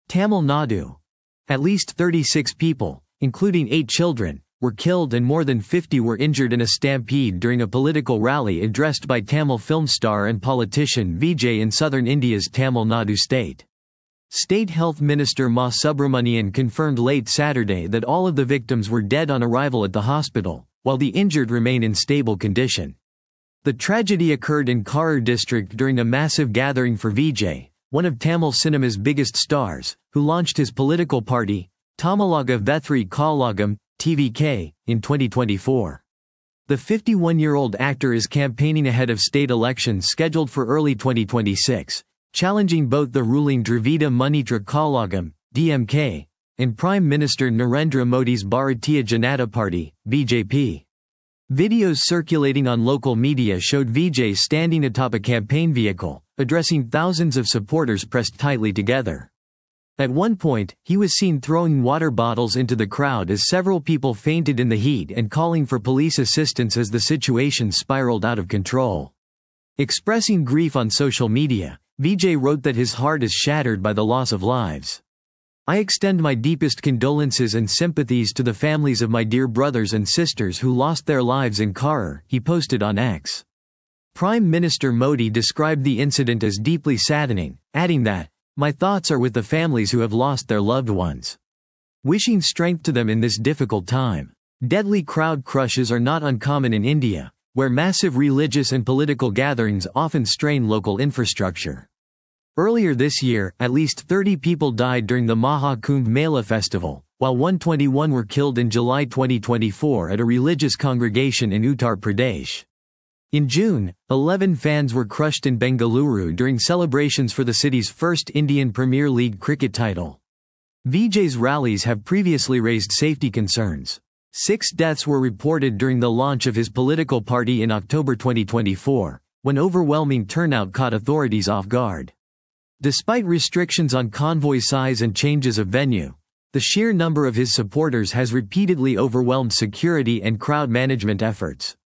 Tamil Nadu. At least 36 people, including 8 children, were killed and more than 50 were injured in a stampede during a political rally addressed by Tamil film star and politician Vijay in southern India's Tamil Nadu state. State Health Minister Ma Subramanian confirmed late Saturday that all of the victims were dead on arrival at the hospital, while the injured remain in stable condition. The tragedy occurred in Karur district during a massive gathering for Vijay, one of Tamil cinema's biggest stars, who launched his political party, Tamizhaka Vettri Kazhagam, TVK, in 2024. The 51-year-old actor is campaigning ahead of state elections scheduled for early 2026, challenging both the ruling Dravida Munnetra Kazhagam, DMK, and Prime Minister Narendra Modi's Bharatiya Janata Party, BJP. Videos circulating on local media showed Vijay standing atop a campaign vehicle, addressing thousands of supporters pressed tightly together. At one point, he was seen throwing water bottles into the crowd as several people fainted in the heat and calling for police assistance as the situation spiraled out of control. Expressing grief on social media, Vijay wrote that his heart is shattered by the loss of lives. I extend my deepest condolences and sympathies to the families of my dear brothers and sisters who lost their lives in Karur, he posted on X. Prime Minister Modi described the incident as deeply saddening, adding that, "My thoughts are with the families who have lost their loved ones. Wishing strength to them in this difficult time." Deadly crowd crushes are not uncommon in India, where massive religious and political gatherings often strain local infrastructure. Earlier this year, at least 30 people died during the Maha Kumbh Mela festival, while 121 were killed in July 2024 at a religious congregation in Uttar Pradesh. In June, 11 fans were crushed in Bengaluru during celebrations for the city's first Indian Premier League cricket title. Vijay's rallies have previously raised safety concerns. 6 deaths were reported during the launch of his political party in October 2024, when overwhelming turnout caught authorities off guard. Despite restrictions on convoy size and changes of venue, the sheer number of his supporters has repeatedly overwhelmed security and crowd management efforts.